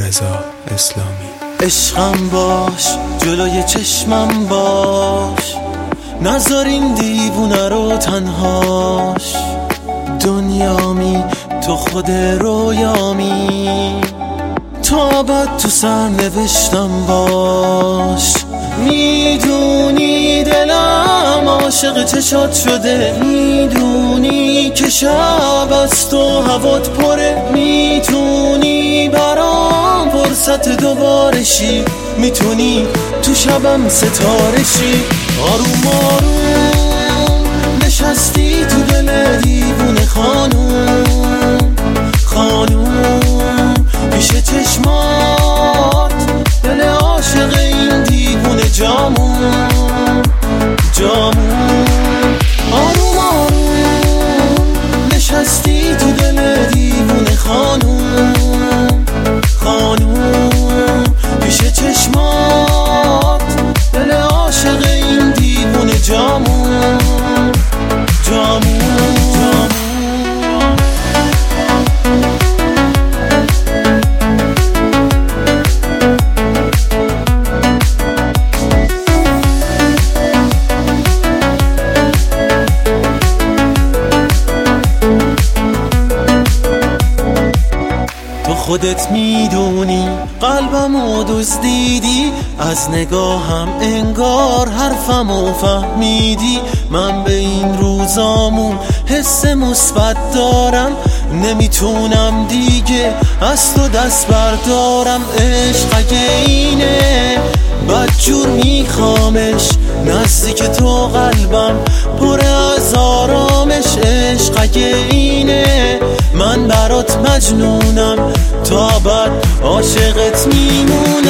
رضا اسلامی. عشقم باش، جلوی چشمم باش، نذار این دیوونه رو تنهاش. دنیامی تو خود رویامی، تو ابد تو سر نوشتم باش. میدونی دلم عاشق چشات شده، میدونی که شب از تو هوات پره، میتونی برام فرصت دوبارشی، میتونی تو شبم ستارشی. آروم آروم نشستی تو دل دیوونه خانوم، خانوم پیش چشمات دل عاشق این دیوونه جامون، جامون. آروم آروم نشستی تو دل دیوونه خانوم، خانوم پیش چشمات دل عاشق این دیوونه جامون، جامون. خودت میدونی قلبمو دزدیدی، از نگاهم انگار حرفمو فهمیدی. من به این روزامون حس مثبت دارم، نمیتونم دیگه از تو دست بردارم. عشق اگه اینه بدجور میخوامش، نزدیک تو قلبم پر از آرامش. عشق اگه اینه من برات مجنونم، تا بعد عاشقت میمونم.